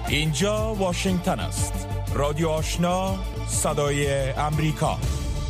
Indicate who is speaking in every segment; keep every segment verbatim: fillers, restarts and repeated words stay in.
Speaker 1: اینجا واشنگتن است. رادیو آشنا، صدای امریکا.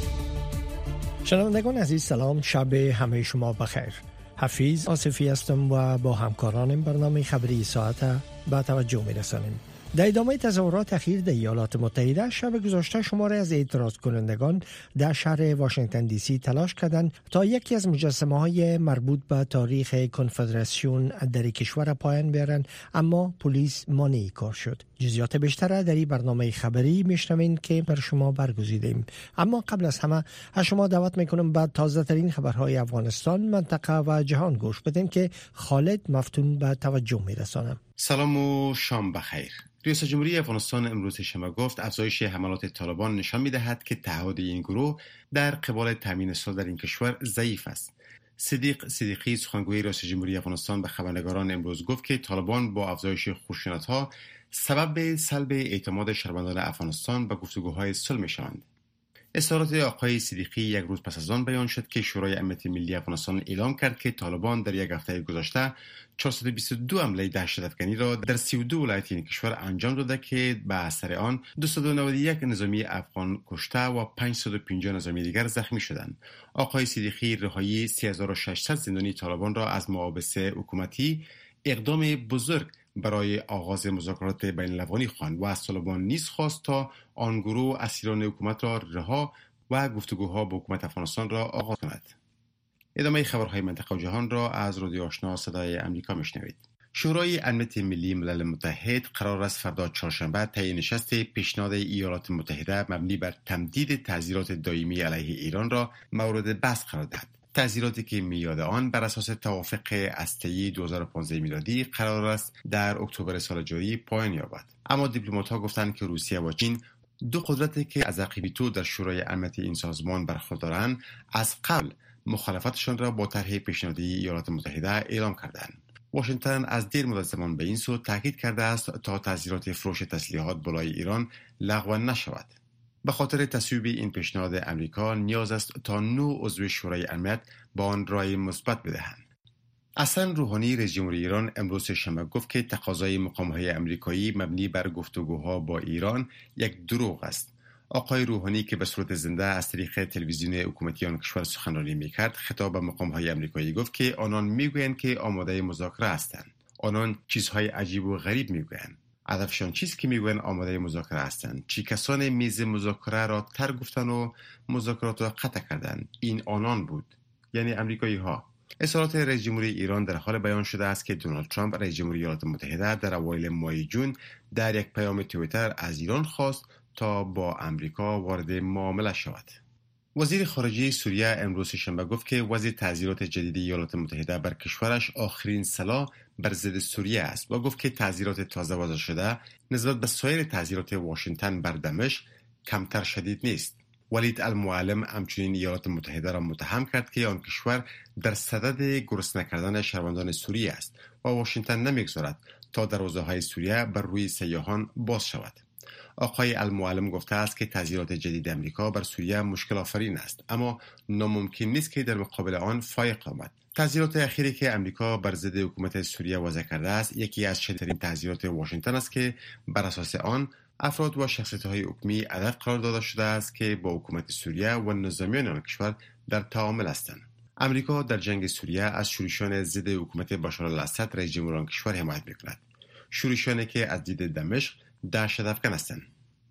Speaker 2: شنوندگان عزیز سلام، شب همه شما بخیر. حفیظ آصفی هستم و با همکارانم برنامه خبری ساعت به توجه می‌رسانیم. در ادامه تظاهرات اخیر در ایالات متحده، شب گذشته شماری از اعتراض کنندگان در شهر واشنگتن دی سی تلاش کردند تا یکی از مجسمه‌های مربوط به تاریخ کنفدراسیون در کشور پایان بیارند، اما پلیس مانع کار شد. جزئیات بیشتر در این برنامه خبری میشنوین که بر شما برگزیدیم. اما قبل از همه از شما دعوت میکنم به تازه ترین خبرهای افغانستان، منطقه و جهان گوش بدین که خالد مفتون به توجه میرسانه.
Speaker 3: سلام و شام بخیر. رئیس جمهوری افغانستان امروز شنبه گفت افزایش حملات طالبان نشان می‌دهد که تعهد این گروه در قبال تامین صلح در این کشور ضعیف است. صدیق صدیقی سخنگوی رئیس جمهوری افغانستان به خبرنگاران امروز گفت که طالبان با افزایش خشونت‌ها سبب سلب اعتماد شهروندان افغانستان به گفتگوهای صلح می‌شوند. اظهارات آقای صدیقی یک روز پس از آن بیان شد که شورای امنیت ملی افغانستان اعلام کرد که طالبان در یک هفته گذشته چهارصد و بیست و دو حمله دهشت‌افکنی را در سی و دو ولایت این کشور انجام داده که به اثر آن دویست و نود و یک نظامی افغان کشته و پانصد و پنجاه نظامی دیگر زخمی شدند. آقای صدیقی رهایی سه هزار و ششصد زندانی طالبان را از محابس حکومتی اقدام بزرگ برای آغاز مذاکرات بین الافغانی خواند و از طالبان نیز خواست تا آن گروه اسیران حکومت را رها و گفتگوها با حکومت افغانستان را آغاز کند. ادامه خبرهای منطقه و جهان را از رادیو آشنا صدای امریکا میشنوید. شورای امنیت ملی ملل متحد قرار است فردا چهارشنبه طی نشست پیشنهاد ایالات متحده مبنی بر تمدید تعزیرات دائمی علیه ایران را مورد بحث قرار دهد. تعزیراتی که میاد آن بر اساس توافق هسته‌ای دو هزار و پانزده میلادی قرار است در اکتبر سال جاری پایان یابد. اما دیپلمات‌ها گفتند که روسیه و چین، دو قدرتی که از حق ویتو در شورای امنیت این سازمان برخوردارند، از قبل مخالفتشان را با طرح پیشنهادی ایالات متحده اعلام کردند. واشنگتن از دیر مدت زمان به این سو تاکید کرده است تا تعزیرات فروش تسلیحات بالای ایران لغو نشود. به خاطر تصویب این پیشنهاد امریکا نیاز است تا نو عضو شورای امنیت با آن رای مثبت بدهند. حسن روحانی رئیس جمهوری ایران امروز شنبه گفت که تقاضای مقام‌های امریکایی مبنی بر گفتگوها با ایران یک دروغ است. آقای روحانی که به صورت زنده از طریق تلویزیون حکومتی آن کشور سخنرانی می‌کرد، خطاب به مقام‌های امریکایی گفت که آنان می‌گویند که آماده مذاکره هستند. آنان چیزهای عجیب و غریب می‌گویند. هدفشان چیست که میگوین آماده مذاکره هستند؟ چی کسان میز مذاکره را تر گفتن و مذاکرات را قطع کردند؟ این آنان بود، یعنی امریکایی ها. اظهارات رئیس جمهوری ایران در حال بیان شده است که دونالد ترامپ رئیس جمهوری ایالات متحده در اوایل ماه جون در یک پیام توییتر از ایران خواست تا با امریکا وارد معامله شود. وزیر خارجه سوریه امروز شنبه گفت که وضع تعزیرات جدید ایالات متحده بر کشورش آخرین سلاح بر ضد سوریه است و گفت که تعزیرات تازه وضع شده نسبت به سایر تعزیرات واشنگتن بر دمشق کمتر شدید نیست. ولید المعلم همچنین ایالات متحده را متهم کرد که آن کشور در صدد گرسنه کردن شهروندان سوریه است و واشنگتن نمیگذارد تا دروازه‌های سوریه بر روی سیاحان باز شود. آقای المعلم گفته است که تعزیرات جدید امریکا بر سوریه مشکل آفرین است، اما ناممکن نیست که در مقابل آن فایق آمد. تعزیرات اخیری که امریکا بر ضد حکومت سوریه وضع کرده است یکی از شدیدترین تعزیرات واشنگتن است که بر اساس آن افراد و شخصیت‌های حکومی هدف قرار داده شده است که با حکومت سوریه و نظامیان آن کشور در تعامل هستند. امریکا در جنگ سوریه از شورشیان ضد حکومت بشار الاسد رئیس جمهور آن کشور حمایت می‌کند. شورشیانی که از دید دمشق دهشت‌افکن هستند.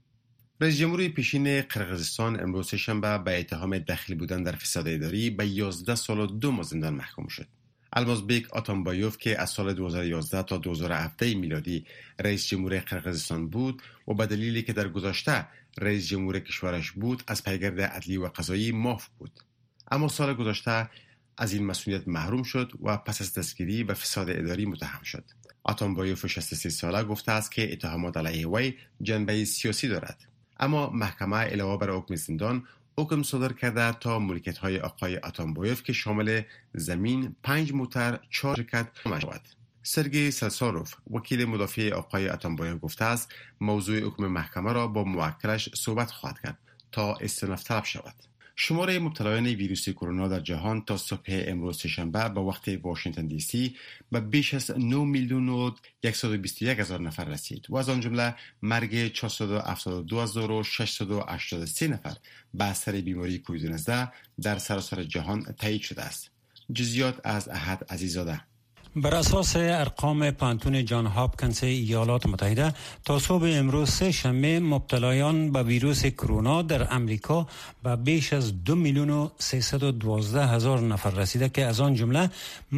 Speaker 3: رئیس جمهوری پیشین قرقیزستان امروز شنبه به اتهام دخیل بودن در فساد اداری به یازده سال و دو ماه زندان محکوم شد. المازبک آتامبایوف که از سال دو هزار و یازده تا دو هزار و هفده میلادی رئیس جمهور قرقیزستان بود و به دلیلی که در گذشته رئیس جمهور کشورش بود از پیگرد عدلی و قضایی معاف بود، اما سال گذشته از این مسئولیت محروم شد و پس از دستگیری به فساد اداری متهم شد. آتامبایوف شصت و سه ساله گفته است که اتهامات علیه وی جنبه سیاسی دارد، اما محکمه علاوه بر حکم زندان حکم صادر کرده تا ملکیت‌های آقای آتامبایوف که شامل زمین، پنج موتر، چهار شرکت شود. سرگئی سلساروف وکیل مدافع آقای آتامبایوف گفته است موضوع حکم محکمه را با موکلش صحبت خواهد کرد تا استئناف طلب شود. شماره مبتلایان ویروس کرونا در جهان تا صبح امروز سه‌شنبه به وقت واشنگتن دی سی به بیش از نه میلیون و صد و بیست و یک هزار نفر رسید و از آن جمله مرگ چهارصد و هفتاد و دو هزار و ششصد و هشتاد و سه نفر به اثر بیماری کووید نوزده در سراسر جهان تایید شده است. جزئیات از احد عزیزاده.
Speaker 4: بر اساس ارقام پانتون جان هاپکینز ایالات متحده تا صبح امروز سه شنبه مبتلایان به ویروس کرونا در امریکا به بیش از دو میلیون و سیصد و دوازده هزار نفر رسیده که از آن جمله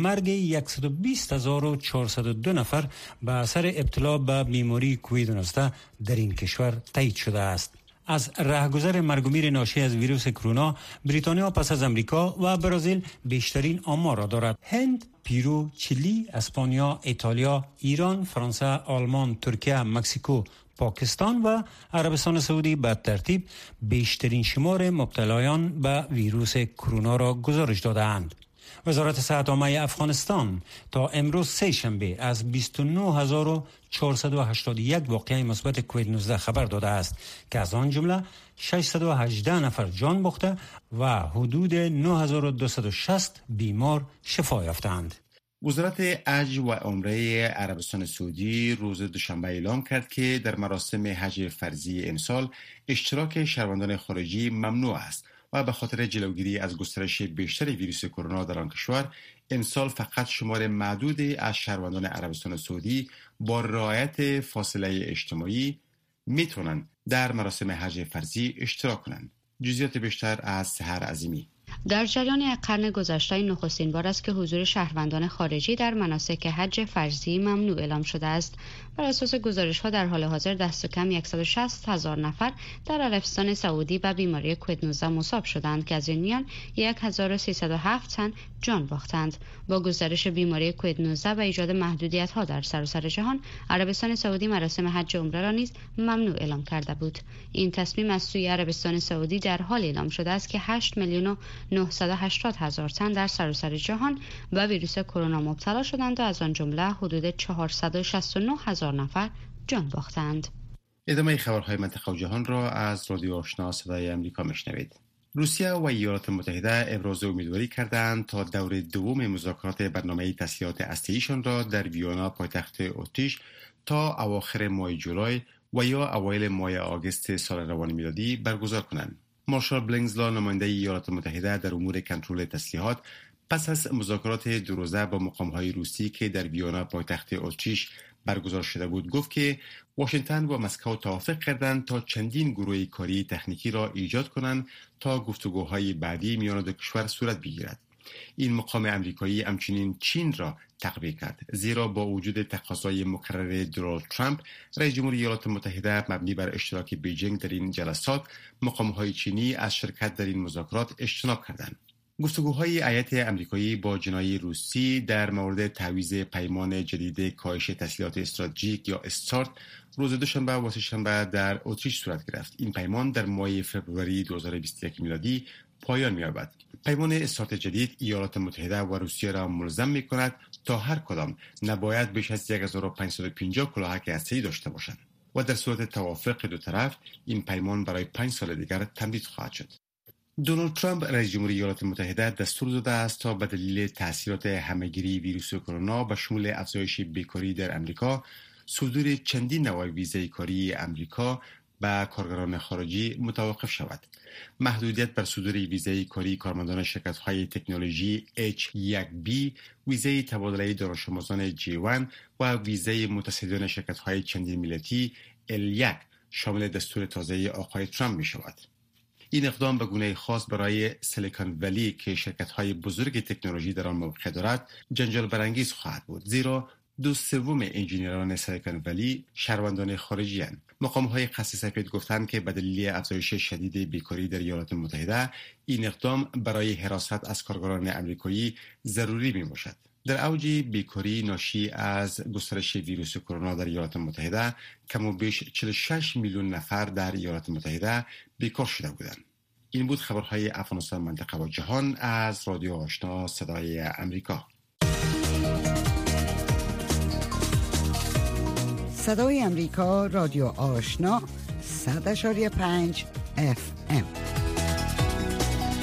Speaker 4: مرگ صد و بیست هزار و چهارصد و دو نفر به اثر ابتلا به بیماری کووید نوزده در این کشور تایید شده است. از رهگذر مرگ و میر ناشی از ویروس کرونا بریتانیا پس از امریکا و برزیل بیشترین آمار را دارد. هند، پیرو، چیلی، اسپانیا، ایتالیا، ایران، فرانسه، آلمان، ترکیه، مکزیکو، پاکستان و عربستان سعودی به ترتیب بیشترین شمار مبتلایان به ویروس کرونا را گزارش دادند. وزارت صحت عامه افغانستان تا امروز سه شنبه از بیست و نه هزار و چهارصد و هشتاد و یک واقعه مثبت کووید نوزده خبر داده است که از آن جمله ششصد و هجده نفر جان باخته و حدود نه هزار و دویست و شصت بیمار شفا یافتند.
Speaker 3: وزارت حج و عمره عربستان سعودی روز دوشنبه اعلام کرد که در مراسم حج فرضی امسال اشتراک شهروندان خارجی ممنوع است و به خاطر جلوگیری از گسترش بیشتر ویروس کرونا در آن کشور امسال فقط شمار معدودی از شهروندان عربستان سعودی با رعایت فاصله اجتماعی میتونن در مراسم حج فرضی اشتراک کنند. جزئیات بیشتر از سحر عظیمی.
Speaker 5: در جریان یک قرن گذشته نخستین بار است که حضور شهروندان خارجی در مناسک حج فرضی ممنوع اعلام شده است. بر اساس گزارش‌ها در حال حاضر دست کم صد و شصت هزار نفر در عربستان سعودی به بیماری کووید نوزده مصاب شدند که از این میان هزار و سیصد و هفت تن جان باختند. با گسترش بیماری کووید نوزده و ایجاد محدودیت‌ها در سراسر جهان، عربستان سعودی مراسم حج و عمره را نیز ممنوع اعلام کرده بود. این تصمیم از سوی عربستان سعودی در حال اعلام شده است که هشت میلیون و نهصد و هشتاد هزار تن در سراسر جهان به ویروس کرونا مبتلا شدند و از آن جمله حدود چهارصد و شصت و نه هزار نفر جان باختند.
Speaker 3: ادامه خبرهای منطقه و جهان را از رادیو آشنا صدای امریکا میشنوید. روسیه و ایالات متحده ابراز امیدواری کردند تا دور دوم مذاکرات برنامه تسلیحات هسته‌ایشان را در ویونا پایتخت اتریش تا اواخر ماه جولای و یا اوایل ماه آگوست سال روان میلادی برگزار کنند. مارشال بلینگزلا نماینده ایالات متحده در امور کنترل تسلیحات پس از مذاکرات دو روزه با مقام‌های روسی که در ویونا پایتخت اتریش برگزار شده بود گفت که واشنگتن و مسکو توافق کردند تا چندین گروه کاری تکنیکی را ایجاد کنند تا گفتگوهای بعدی میان دو کشور صورت بگیرد. این مقام امریکایی همچنین چین را تقویه کرد، زیرا با وجود تقاضای مکرر دونالد ترامپ رئیس جمهور ایالات متحده مبنی بر اشتراک بیجینگ در این جلسات، مقام‌های چینی از شرکت در این مذاکرات اجتناب کردند. گفتگوهای هیئت امریکایی با جناح روسی در مورد تعویض پیمان جدید کاهش تسلیحات استراتژیک یا استارت روز دوشنبه و سه‌شنبه در اتریش صورت گرفت. این پیمان در ماه فوریه دو هزار و بیست و یک میلادی پایان می‌یابد. پیمان استارت جدید ایالات متحده و روسیه را ملزم می‌کند تا هر کدام نباید بیش از هزار و پانصد و پنجاه کلاهک هسته‌ای داشته باشند و در صورت توافق دو طرف این پیمان برای پنج سال دیگر تمدید خواهد شد. دونالد ترامپ رئیس جمهور ایالات متحده دستور داده است تا به دلیل تاثیرات همه‌گیری ویروس کرونا به شمول افزایش بیکاری در امریکا، صدور چندین نوع ویزای کاری امریکا به کارگران خارجی متوقف شود. محدودیت بر صدور ویزای کاری کارمندان شرکت‌های تکنولوژی اچ یک بی، ویزای تبادله دانش‌آموزان جی یک و ویزای متصدیان شرکت‌های چندین ملیتی ال یک شامل دستور تازه آقای ترامپ می‌شود. این اقدام به گونه خاص برای سیلیکون ولی که شرکت‌های بزرگ تکنولوژی در آن موقع دارد جنجال برانگیز خواهد بود، زیرا دو سوم انجینیران سیلیکون ولی شهروندان خارجی اند. مقام‌های خاص سفید گفتند که به دلیل افزایش شدید بیکاری در ایالات متحده این اقدام برای حراست از کارگران آمریکایی ضروری میباشد. در اوج بیکاری ناشی از گسترش ویروس کرونا در ایالات متحده کم و بیش چهل و شش میلیون نفر در ایالات متحده بیکار شده بودند. این بود خبرهای افغانستان، منطقه و جهان از رادیو آشنا صدای امریکا.
Speaker 6: صدای امریکا، رادیو آشنا، صد و پنج اف ام.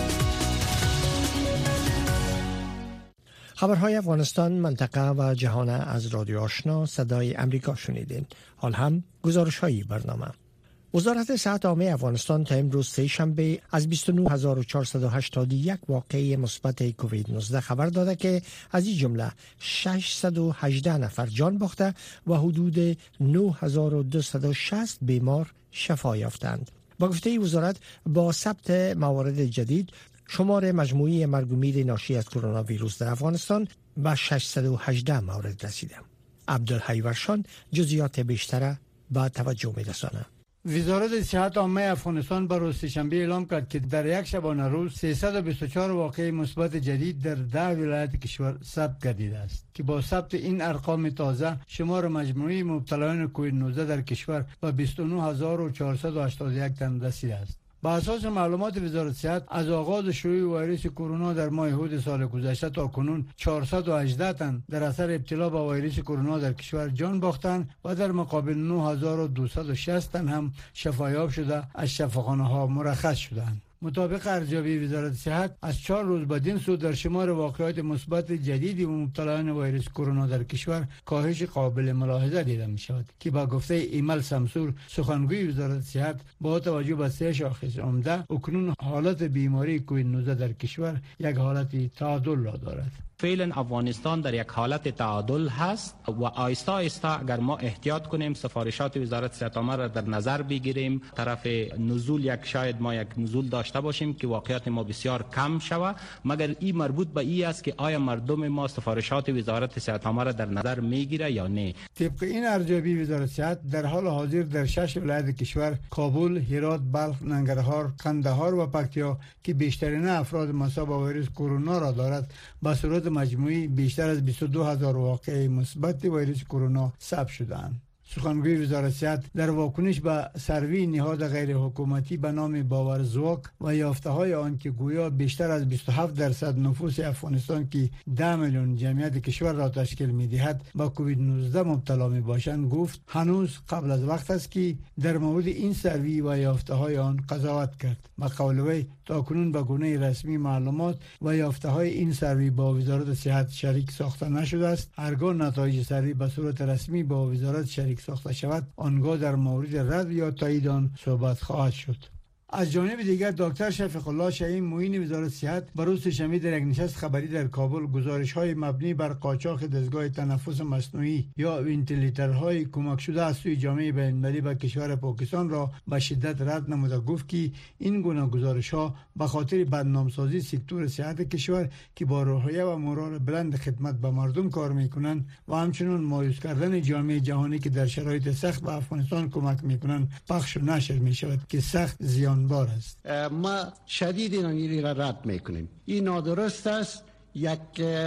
Speaker 2: خبرهای افغانستان، منطقه و جهان از رادیو آشنا صدای امریکا شنیدین. حال هم گزارش های برنامه. وزارت صحت عامه افغانستان تا امروز سه شنبه از بیست و نه هزار و چهارصد و هشتاد و یک واقعه مثبت کووید نوزده خبر داده که از این جمله ششصد و هجده نفر جان باخته و حدود نه هزار و دویست و شصت بیمار شفا یافتند. با گفته وزارت با ثبت موارد جدید شمار مجموعی مرگ و میر ناشی از کرونا ویروس در افغانستان به ششصد و هجده مورد رسیده. عبدالحی ورشان جزئیات بیشتر با توجه می‌رساند.
Speaker 7: وزارت صحت عامه افغانستان بر روز سه‌شنبه اعلام کرد که در یک شبانه روز سیصد و بیست و چهار واقعه مثبت جدید در ده ولایت کشور ثبت گردیده است که با ثبت این ارقام تازه شمار مجموعی مبتلایان کووید نوزده در کشور به بیست و نه هزار و چهارصد و هشتاد و یک تن رسیده است. با اساس معلومات وزارت صحت از آغاز شیوع ویروس کرونا در ماه اود سال گذشته تا کنون چهارصد و هجده تن در اثر ابتلا به ویروس کرونا در کشور جان باختند و در مقابل نه هزار و دویست و شصت تن هم شفایاب شده از شفاخانه‌ها مرخص شدند. مطابق ارزیابی وزارت صحت از چهار روز بعد سو در شمار واقعات مثبت جدیدی و مبتلایان ویروس کرونا در کشور کاهش قابل ملاحظه دیده می شود که با گفته ایمل سمسور سخنگوی وزارت صحت با توجه به سه شاخص عمده اکنون حالت بیماری کووید نوزده در کشور یک حالت تعادل را دارد.
Speaker 8: فعلا افغانستان در یک حالت تعادل هست و آیسته آیسته اگر ما احتیاط کنیم سفارشات وزارت صحت عامه را در نظر بگیریم طرف نزول یک شاید ما یک نزول داشته باشیم که واقعیت ما بسیار کم شود مگر این مربوط به این است که آیا مردم ما سفارشات وزارت صحت عامه را در نظر میگیره یا نه. طبق
Speaker 7: این ارزیابی وزارت صحت در حال حاضر در شش ولایت کشور کابل، هرات، بلخ، ننگرهار، قندهار و پکتیا که بیشترین افراد مصاب به ویروس کرونا را دارد به صورت مجموعی بیشتر از بیست و دو هزار واقعه مثبت ویروس کرونا ثبت شدند. سخنگوی وزارت صحت در واکنش به سروی نهاد غیر حکومتی به نام باورزواک و یافته‌های آن که گویا بیشتر از بیست و هفت درصد نفوس افغانستان که ده میلیون جمعیت کشور را تشکیل می‌دهد با کووید نوزده مبتلا می‌باشند گفت هنوز قبل از وقت است که در مورد این سروی و یافته‌های آن قضاوت کرد. با قول وی تاکنون به گونه رسمی معلومات و یافته‌های این سروی با وزارت صحت شریک ساخته نشده است. هرگاه نتایج سروی به صورت رسمی با وزارت شریک ساخته شود آنگاه در مورد رد یا تایید آن صحبت خواهد شد. از جانب دیگر دکتر شفیق الله شهین معین وزارت صحت بر روز سه‌شنبه در یک نشست خبری در کابل گزارش‌های مبنی بر قاچاق دستگاه تنفس مصنوعی یا ونتیلیترهای کمک شده از سوی جامعه بین‌المللی به کشور پاکستان را به شدت رد نموده گفت که این گونه گزارش‌ها به خاطر بدنامسازی سکتور صحت کشور که با روحیه و مورال بلند خدمت به مردم کار می‌کنند و همچنین مایوس کردن جامعه جهانی که در شرایط سخت به افغانستان کمک می‌کنند پخش و نشر می‌شود که سخت زیان بار است.
Speaker 9: ما شدید این را رد میکنیم. این نادرست است. یک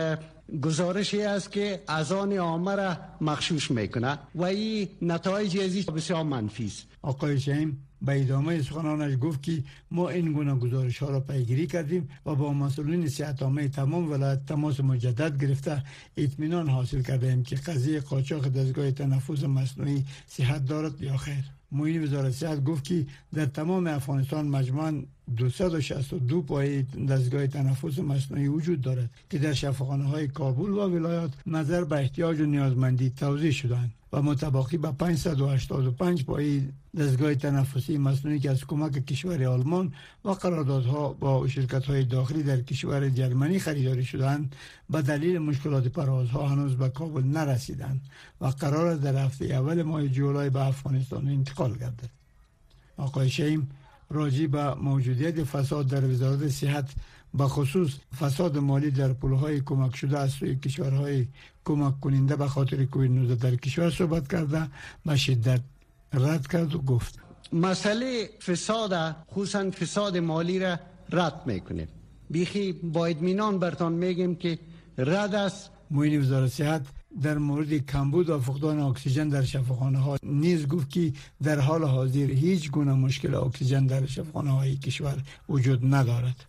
Speaker 9: گزارشی است که اذهان عامه را مغشوش میکنه و این نتایج ازش بسیار منفی است.
Speaker 7: آقای شهین به ادامه سخنانش گفت که ما این گونه گزارش ها را پیگیری کردیم و با مسئولین صحت عامه تمام ولایت تماس مجدد گرفته اطمینان حاصل کردیم که قضیه قاچاق دستگاه تنفس مصنوعی صحت دارد یا خیر. معین وزارت صحت گفت که در تمام افغانستان مجموعاً دویست و شصت و دو پایه دستگاه تنفس مصنوعی وجود دارد که در شفاخانه‌های کابل و ولایات نظر به احتیاج و نیازمندی توزیع شدند و متباقی به پانصد و هشتاد و پنج پایه دستگاه تنفسی مصنوعی که از کمک کشور آلمان و قراردادها با شرکت‌های داخلی در کشور جرمنی خریداری شدند به دلیل مشکلات پروازها هنوز به کابل نرسیدند و قرار است در هفته اول ماه جولای به افغانستان انتقال گردد. آقای شهین راجع به موجودیت فساد در وزارت صحت به خصوص فساد مالی در پولهای کمک شده از سوی کشورهای کمک کننده به خاطر کووید نوزده در کشور صحبت کرده به شدت رد کرد و گفت
Speaker 9: مسئله فساد خصوصا فساد مالی را رد میکنیم. بیخی با اطمینان برتان میگیم که رد است.
Speaker 7: معین وزارت صحت در مورد کمبود و فقدان اکسیژن در شفاخانه‌ها نیز گفت که در حال حاضر هیچ گونه مشکل اکسیژن در شفاخانه‌های کشور وجود ندارد.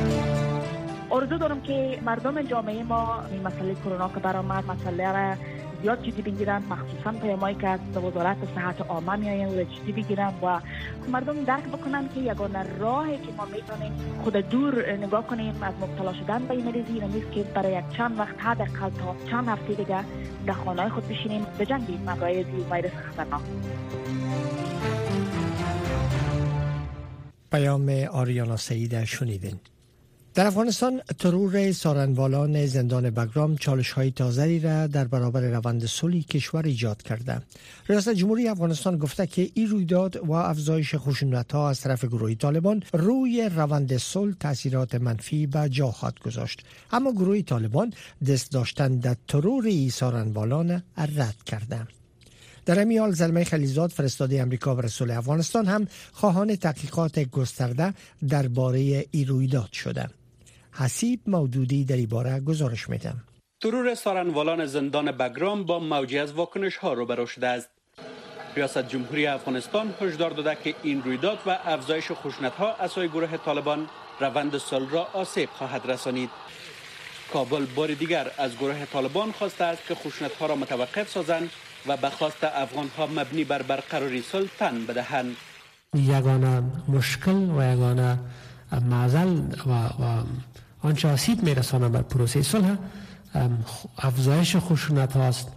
Speaker 10: آرزو دارم که مردم جامعه ما این مسئله کرونا که برآمد مسئله را زیاد جدی بگیرن، مخصوصا پیامایی که از وزارت صحت عامه میآیند و جدی بگیرن و مردم درک بکنن که یگانه راهی که ما میتونیم خود دور نگاه کنیم از مبتلا شدن به این مریضی این نیست که برای یک چند وقت حداقل تا چند هفته دیگه در خانه‌های خود بشینیم به جنگ مبایض ویروس خطرناک.
Speaker 2: پیام آریانا سعید شنیدین. در افغانستان ترور سارنوالان زندان بگرام چالش‌های تازه‌ای را در برابر روند صلح کشور ایجاد کرده. ریاست جمهوری افغانستان گفته که این رویداد و افزایش خشونت‌ها از طرف گروه طالبان روی روند صلح تاثیرات منفی به جا خواهد گذاشت. اما گروه طالبان دست داشتن در ترور این سارنوالان رد کرده. در همین حال زلمه خلیلزاد فرستاده امریکا برای صلح افغانستان هم خواهان تحقیقات گسترده درباره این رویداد شده. حسیب مودودی در این باره گزارش میده.
Speaker 11: ترور سارنوالان زندان بگرام با موجی از واکنش ها روبرو شده است. ریاست جمهوری افغانستان هشدار داده که این رویداد و افزایش خشونت ها از سوی گروه طالبان روند صلح را آسیب خواهد رسانید. کابل بار دیگر از گروه طالبان خواسته است که خشونت ها را متوقف سازند و به خواست افغان ها مبنی بر برقراری صلح تن بدهند.
Speaker 12: یگانه مشکل و یگانه معضل و, و آنچه آسیب میرسانه بر پروسه صلح افزایش خشونت هاست،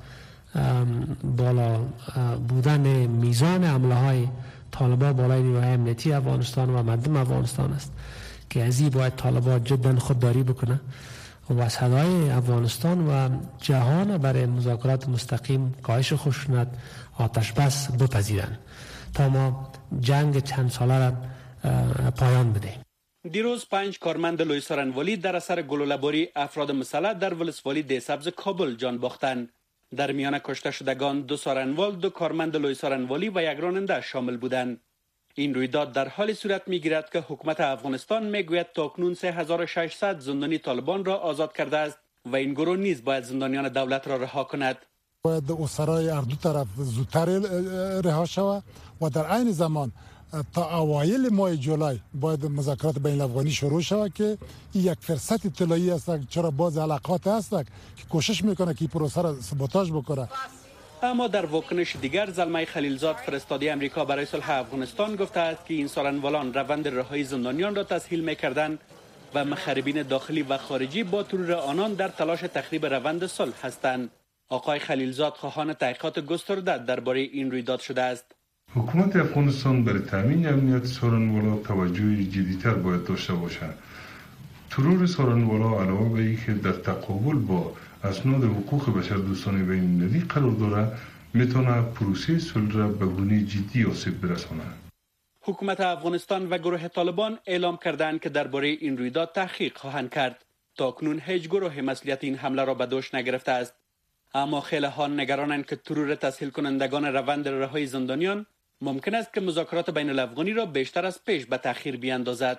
Speaker 12: بالا بودن میزان حمله های طالبان بالای نیروهای امنیتی افغانستان و مردم افغانستان است که از این باید طالبان جدا خودداری بکنه و صدای افغانستان و جهان برای مذاکرات مستقیم، کاهش خشونت، آتش بس بپذیرند تا ما جنگ چند ساله را پایان بدهیم.
Speaker 11: دیروز پنج کارمند لوی سارنوالی در اثر گلوله‌باری افراد مسلح در ولسوالی ده سبز کابل جان باختند. در میان کشته شدگان دو سارنوال، دو کارمند لوی سارنوالی و یک راننده شامل بودند. این رویداد در حالی صورت می‌گیرد که حکومت افغانستان میگوید تاکنون سه هزار و ششصد زندانی طالبان را آزاد کرده است و این گروه نیز باید زندانیان دولت را رها کند.
Speaker 13: باید اسرای هر دو طرف زودتر رها شود و در عین زمان تا اوایل ماه جولای باید مذاکرات بین الافغانی شروع شود که این یک فرصت طلایی است، چرا باز علاقات هست که کوشش میکنه که این پروسه را سابوتاژ بکنه.
Speaker 11: اما در واکنش دیگر زلمه خلیلزاد فرستاده امریکا برای صلح افغانستان گفته است که این سارنوالان روند رهایی زندانیان را تسهیل میکردند و مخربین داخلی و خارجی با ترور آنان در تلاش تخریب روند صلح هستند. آقای خلیلزاد خواهان تحقیقات گسترده درباره این رویداد شده است.
Speaker 14: حکومت افغانستان برای تامین امنیت سارنوالا توجه جدی‌تر باید داشته باشد. ترور سارنوالا علاوه بر اینکه در تقابل با اسناد حقوق بشر دوستانه بین المللی قرار دارد، میتونه پروسه صلح را به گونه جدی آسیب برساند.
Speaker 11: حکومت افغانستان و گروه طالبان اعلام کردند که درباره این رویداد تحقیق خواهند کرد. تاکنون هیچ گروه مسئولیت این حمله را به دوش نگرفته است. اما خیلی ها نگرانند که ترور تسهیل کنندگان روند رهایی زندانیان ممکن است که مذاکرات بین الافغانی را بیشتر از پیش به تأخیر بیاندازد.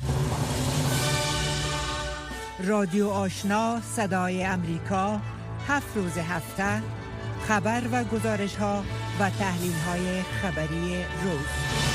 Speaker 6: رادیو آشنا صدای امریکا، هفت روز هفته خبر و گزارش ها و تحلیل های خبری روز.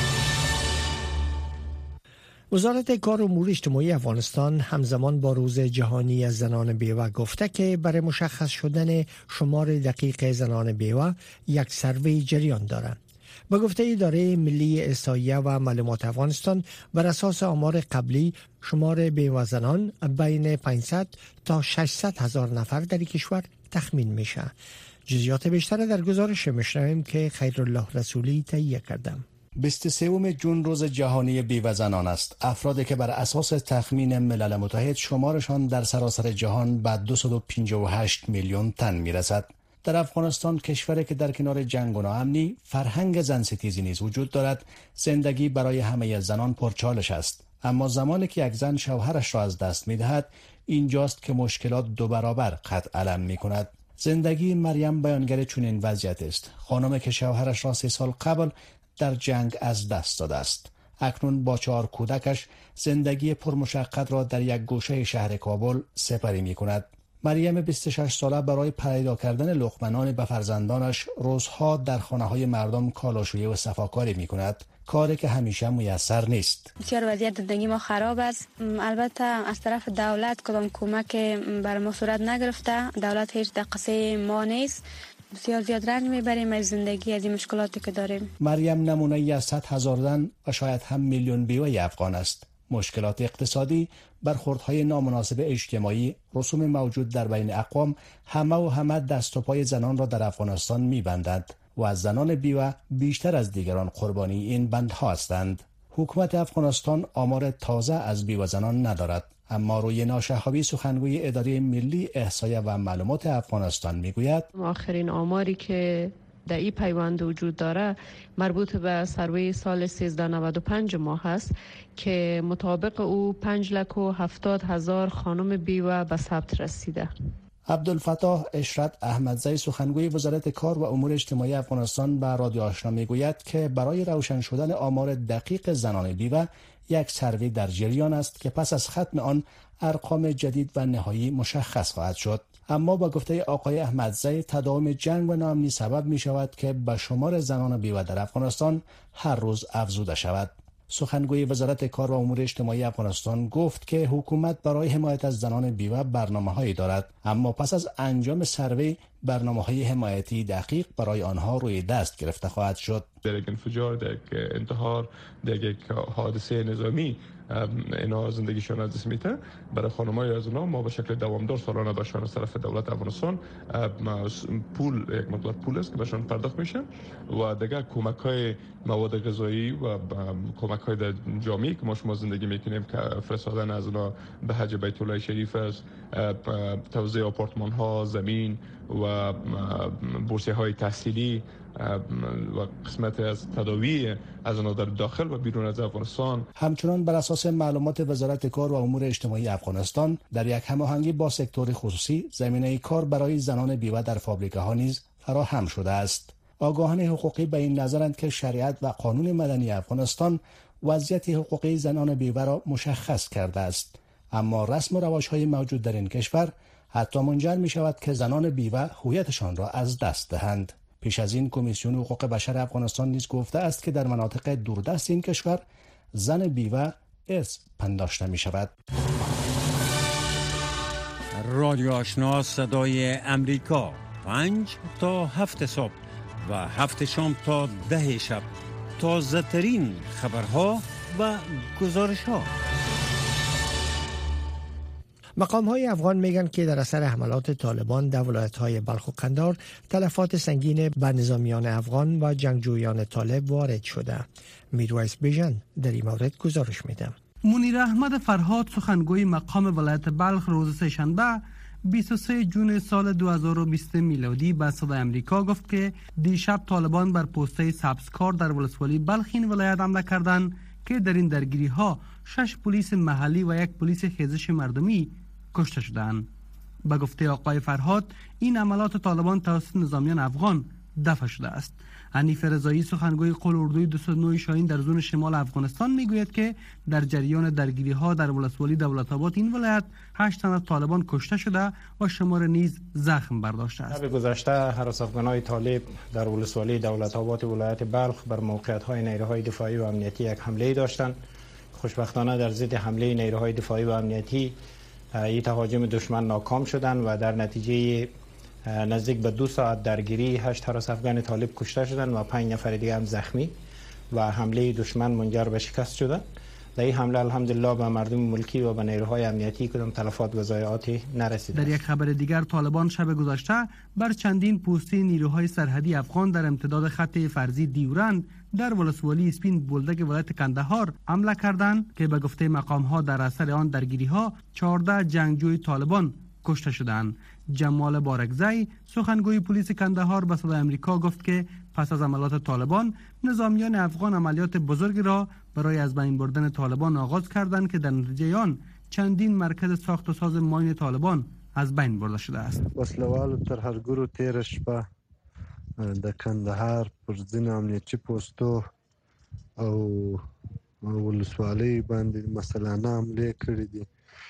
Speaker 2: وزارت کار و امور اجتماعی افغانستان همزمان با روز جهانی زنان بیوه گفته که برای مشخص شدن شمار دقیق زنان بیوه یک سروی جریان دارد. به گفته اداره ملی احصایه و معلومات افغانستان، بر اساس آمار قبلی شمار بیوه زنان بین پانصد تا ششصد هزار نفر در کشور تخمین میشه. جزئیات بیشتر در گزارش میشنویم که خیرالله رسولی تهیه کرده.
Speaker 15: بیست و سوم ژوئن روز جهانی بیوه زنان است. افرادی که بر اساس تخمین ملل متحد شمارشان در سراسر جهان به دویست و پنجاه و هشت میلیون تن میرسد. در افغانستان، کشوری که در کنار جنگ و ناامنی فرهنگ زن ستیزی نیز وجود دارد، زندگی برای همه زنان پرچالش است. اما زمانی که یک زن شوهرش را از دست می‌دهد، اینجاست که مشکلات دو برابر قد علم می‌کند. زندگی مریم بیانگر چنین وضعیت است. خانمی که شوهرش را سه سال قبل در جنگ از دست داده است، اکنون با چهار کودکش زندگی پرمشقت را در یک گوشه شهر کابل سپری می‌کند. مریم بیست و شش ساله برای پیدا کردن لقمه به فرزندانش روزها در خانه‌های مردم کالاشویی و صفاکاری می‌کند، کاری که همیشه میسر نیست.
Speaker 16: بسیار وضعیت زندگی ما خراب است. البته از طرف دولت کدام کمک برای ما صورت نگرفته. دولت هیچ دقیقه ما نیست. بسیار زیاد رنج میبریم از زندگی، از این مشکلاتی که داریم.
Speaker 15: مریم نمونه ای از صد هزار زن و شاید هم میلیون بیوه افغان است. مشکلات اقتصادی، برخوردهای نامناسب اجتماعی، رسوم موجود در بین اقوام همه و همه دست و پای زنان را در افغانستان میبندند و از زنان بیوه بیشتر از دیگران قربانی این بندها هستند. حکومت افغانستان آمار تازه از بیوه زنان ندارد، اما روی ناشهابی سخنگوی اداره ملی احصایه و معلومات افغانستان میگوید
Speaker 17: آخرین آماری که در این پیوند وجود داره مربوط به سروی سال سیزده نود و پنج ماه است که مطابق او پنج لک و هفتاد هزار خانم بیوه به ثبت رسیده.
Speaker 15: عبدالفتاح اشرت احمدزی سخنگوی وزارت کار و امور اجتماعی افغانستان به رادیو آشنا میگوید که برای روشن شدن آمار دقیق زنان بیوه یک سروی در جریان است که پس از ختم آن ارقام جدید و نهایی مشخص خواهد شد. اما با گفته آقای احمدزی تداوم جنگ و ناامنی سبب می شود که به شمار زنان بیوه در افغانستان هر روز افزوده شود. سخنگوی وزارت کار و امور اجتماعی افغانستان گفت که حکومت برای حمایت از زنان بیوه برنامه‌هایی دارد، اما پس از انجام سروی برنامه‌های حمایتی دقیق برای آنها روی دست گرفته خواهد شد.
Speaker 18: در یک انفجار، در یک انتحار، در یک حادثه نظامی اینا زندگیشان از دست میده. برای خانمای از اونا ما به شکل دوامدار سالانه بهشان از طرف دولت افغانستان پول، یک مقدار پول است که بهشان پرداخت میشن و دیگه کمک های مواد غذایی و کمک های در جامعه که ما شما زندگی میکنیم که فرستادن از اونا به حج بیت الله شریف است، توزیع آپارتمان ها، زمین و بورسیه های تحصیلی و قسمت از تداوی از آنها در داخل و بیرون از افغانستان.
Speaker 15: همچنان بر اساس معلومات وزارت کار و امور اجتماعی افغانستان در یک هماهنگی با سکتور خصوصی زمینه کار برای زنان بیوه در فابریکه ها نیز فراهم شده است. آگاهان حقوقی به این نظرند که شریعت و قانون مدنی افغانستان وضعیت حقوقی زنان بیوه را مشخص کرده است، اما رسم و رواج‌های موجود در این کشور حتی منجر می شود که زنان بیوه هویتشان را از دست دهند. پیش از این کمیسیون حقوق بشر افغانستان نیز گفته است که در مناطق دوردست این کشور زن بیوه ارث پنداشته می شود.
Speaker 4: رادیو آشنا صدای امریکا، پنج تا هفت صبح و هفت شام تا ده شب، تازه ترین خبرها و گزارش ها.
Speaker 2: مقام های افغان میگن که در اثر حملات طالبان در ولایت های بلخ و قندهار تلفات سنگین به نظامیان افغان و جنگجویان طالب وارد شده. میرویس بیژن در این مورد گزارش میده.
Speaker 19: منیر احمد فرهاد سخنگوی مقام ولایت بلخ روز سه‌شنبه بیست و سوم جون سال دو هزار و بیست میلادی به صدای امریکا گفت که دیشب طالبان بر پوسته سبزکار در ولسوالی بلخ این ولایت حمله کردند که در این درگیری ها شش پلیس محلی و یک پلیس خیزش مردمی کشته شدند. به گفته آقای فرهاد این عملات طالبان توسط نظامیان افغان دفع شده است. حنیف رضایی سخنگوی قول اردوی دویست و نه شاهین در زون شمال افغانستان میگوید که در جریان درگیری ها در ولسوالی دولت آباد این ولایت هشت تن از طالبان کشته شده و شمار نیز زخم برداشته است.
Speaker 20: شب گذشته هراس افغانای طالب در ولسوالی دولت آباد ولایت بلخ بر موقعیت های نیروهای دفاعی و امنیتی یک حمله داشتند. خوشبختانه در ضد حمله نیروهای دفاعی و امنیتی این تهاجم دشمن ناکام شدند و در نتیجه نزدیک به دو ساعت درگیری هشت هراس افغان طالب کشته شدند و پنج نفر دیگه هم زخمی و حمله دشمن منجر به شکست شدند. در این حمله الحمدلله به مردم ملکی و به نیروهای امنیتی کدام تلفات و ضایعاتی نرسید.
Speaker 19: در یک خبر دیگر طالبان شب گذشته بر چندین پوسته نیروهای سرحدی افغان در امتداد خط فرضی دیورند در ولسوالی اسپین بولدک ولایت کندهار حمله کردند که به گفته مقام ها در اثر آن درگیری ها چهارده جنگجوی طالبان کشته شدند. جمال بارکزی سخنگوی پلیس کندهار به صدای امریکا گفت که پس از عملیات طالبان نظامیان افغان عملیات بزرگی را برای از بین بردن طالبان آغاز کردند که در نتیجه آن چندین مرکز ساخت و ساز ماین طالبان از بین برده شده است.
Speaker 21: وسلوالو ترهرګرو تیر شپه د کندهار پر ځینو امنیتي پوسټو او ولسوالۍ باندې مسلانه حملې کړې دي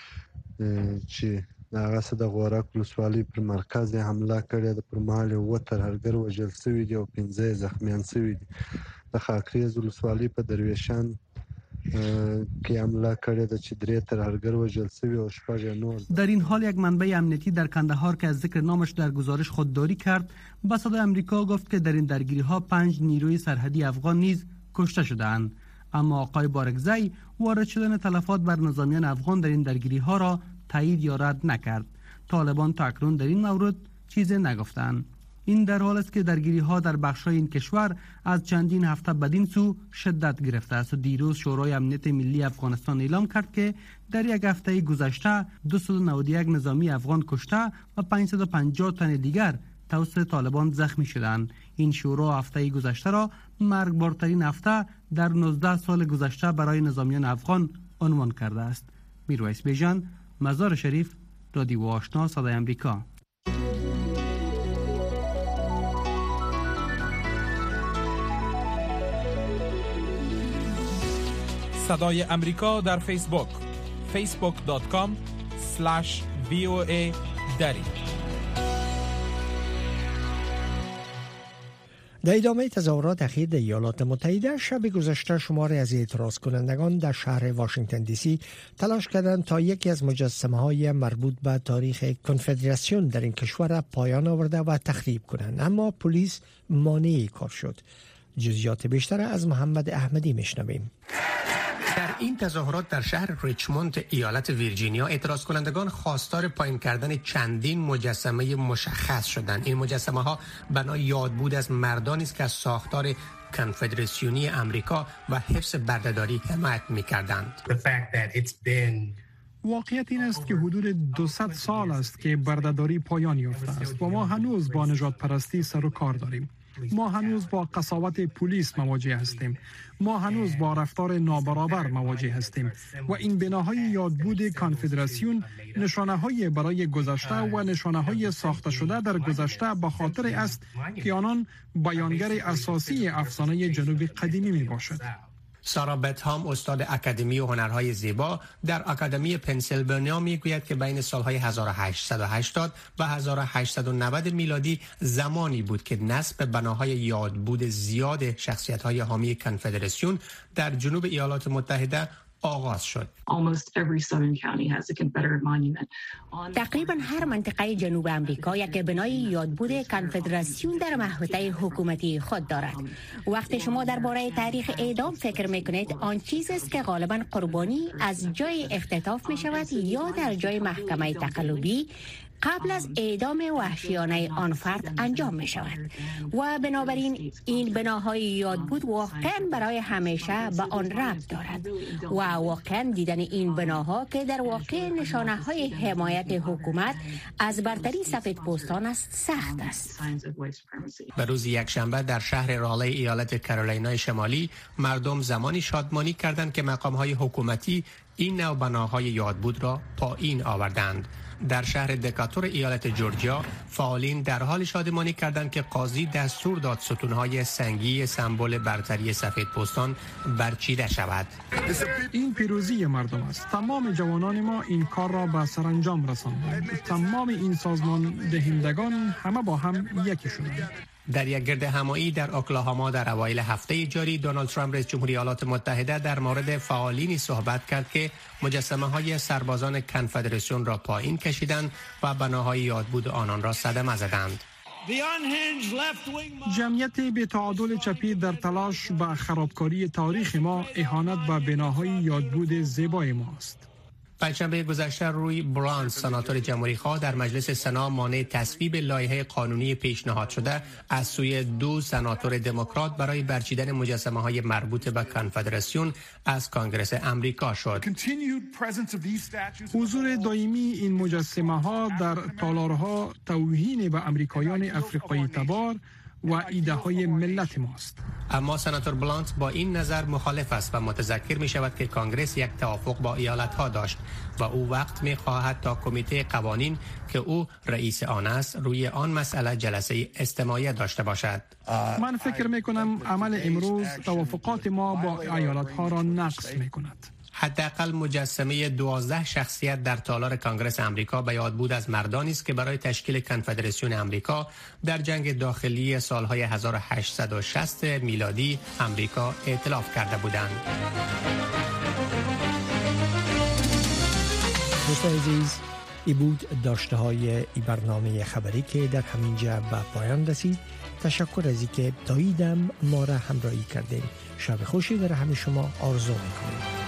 Speaker 21: چې هغه څه د غورک ولسوالۍ پر مرکز حمله کړې ده. پر مهال اووه ترهرګر وژل سوي دي او پنځه زخمیان سوي دي. د خاکریز ولسوالۍ په درویشان که حمله کړې ده چې درې ترهګر وژل شوي او شپږ نور.
Speaker 19: در این حال یک منبع امنیتی در کندهار که از ذکر نامش در گزارش خودداری کرد به صدای آمریکا گفت که در این درگیری ها پنج نیروی سرحدی افغان نیز کشته شدند. اما آقای بارکزی وارد شدن تلفات بر نظامیان افغان در این درگیری ها را تایید یا رد نکرد. طالبان تا اکنون در این مورد چیزی نگفتند. این در حال است که درگیری ها در بخش‌های این کشور از چندین هفته بدین سو شدت گرفته است و دیروز شورای امنیت ملی افغانستان اعلام کرد که در یک هفته گذشته دویست و نود و یک نظامی افغان کشته و پانصد و پنجاه تن دیگر توسط طالبان زخمی شدند. این شورا هفته گذشته را مرگبارترین هفته در نوزده سال گذشته برای نظامیان افغان عنوان کرده است. میرویس بیژن، مزار شریف، رادیو آشنا، صدای آمریکا.
Speaker 1: صدای امریکا در فیسبوک فیسبوک دات کام اسلش وی او ای دری.
Speaker 2: در ادامه تظاهرات اخیر در ایالات متحده شب گذشته شماری از اعتراض کنندگان در شهر واشنگتن دی سی تلاش کردند تا یکی از مجسمه های مربوط به تاریخ کنفدراسیون در این کشور را پایان آورده و تخریب کنند، اما پلیس مانع کار شد. جزئیات بیشتر از محمد احمدی میشنویم.
Speaker 22: در این تظاهرات در شهر ریچموند ایالت ویرجینیا اعتراض کنندگان خواستار پایین کردن چندین مجسمه مشخص شدند. این مجسمه ها بنا یادبود از مردانی است که از ساختار کنفدراسیونی امریکا و حفظ بردهداری حمایت می‌کردند.
Speaker 23: واقعیت این است که حدود دویست سال است که بردهداری پایان یافته است و ما هنوز با نژاد پرستی سر و کار داریم. ما هنوز با قساوت پلیس مواجه هستیم. ما هنوز با رفتار نابرابر مواجه هستیم و این بناهای یادبود کنفدراسیون نشانه‌های برای گذشته و نشانه‌های ساخته شده در گذشته به خاطر است که آنان بیانگر اساسی افسانه جنوب قدیمی میباشد.
Speaker 22: سارا بتهام، استاد اکادمی هنرهای زیبا در اکادمی پنسیلوانیا میگوید که بین سالهای هزار و هشتصد و هشتاد و هزار و هشتصد و نود میلادی زمانی بود که نصب بناهای یادبود زیاد شخصیت‌های حامی کنفدراسیون در جنوب ایالات متحده آغاز شد.
Speaker 24: تقریبا هر منطقه جنوب آمریکا یک بنای یادبود کنفدراسیون در محوطه حکومتی خود دارد. وقتی شما درباره تاریخ اعدام فکر میکنید، آن چیزی است که غالبا قربانی از جای اختطاف می شود یا در جای محکمه تقلبی قبل از اعدام وحشیانه آن فرد انجام می شود و بنابراین این بناهای یادبود واقعا برای همیشه به آن ربط دارد و واقعا دیدن این بناها که در واقع نشانه های حمایت حکومت از برتری سفیدپوستان است سخت است.
Speaker 22: به روز یکشنبه در شهر رالی ایالت کارولینای شمالی مردم زمانی شادمانی کردند که مقام‌های حکومتی این نوع بناهای یادبود را پایین آوردند. در شهر دکاتور ایالت جورجیا فعالین در حال شادمانی کردند که قاضی دستور داد ستونهای سنگی سمبل برتری سفیدپوستان برچیده شود.
Speaker 23: این پیروزی مردم است. تمام جوانان ما این کار را به سرانجام رساندند. تمام این سازمان دهندگان همه با هم یکی شدند.
Speaker 22: در یک گرد همایی در اوکلاهاما در اوایل هفته جاری دونالد ترامپ رئیس جمهوری ایالات متحده در مورد فعالینی صحبت کرد که مجسمه های سربازان کنفدراسیون را پایین کشیدند و بناهای یادبود آنان را صدمه زدند.
Speaker 23: جمعیت بی‌تعادل چپی در تلاش به خرابکاری تاریخ ما اهانت به بناهای یادبود زیبای ما است.
Speaker 22: پنجشنبه گذشته روی برانز، سناتور جمهوری‌خواه، در مجلس سنا مانع تصویب لایحه قانونی پیشنهاد شده از سوی دو سناتور دموکرات برای برچیدن مجسمه‌های مربوط به کنفدراسیون از کانگرس امریکا شد.
Speaker 23: حضور دائمی این مجسمه‌ها در تالارها توهین به امریکایان افریقایی تبار و ایده های ملت ماست.
Speaker 22: اما سناتور بلانت با این نظر مخالف است و متذکر می شود که کانگرس یک توافق با ایالت ها داشت و او وقت می خواهد تا کمیته قوانین که او رئیس آن است روی آن مسئله جلسه استماعی داشته باشد.
Speaker 23: من فکر می کنم عمل امروز توافقات ما با ایالت ها را نقض می کند.
Speaker 22: حداقل مجسمه دوازده شخصیت در تالار کنگره آمریکا به یاد بود از مردانی است که برای تشکیل کنفدراسیون آمریکا در جنگ داخلی سالهای هزار و هشتصد و شصت میلادی آمریکا ائتلاف کرده بودند.
Speaker 2: دوستان عزیز، ای بود داشته های ای برنامه خبری که در همینجا به پایان رسید. تشکر از اینکه تا این دم ما را همراهی کردین. شب خوشی در همه شما آرزو می‌کنم.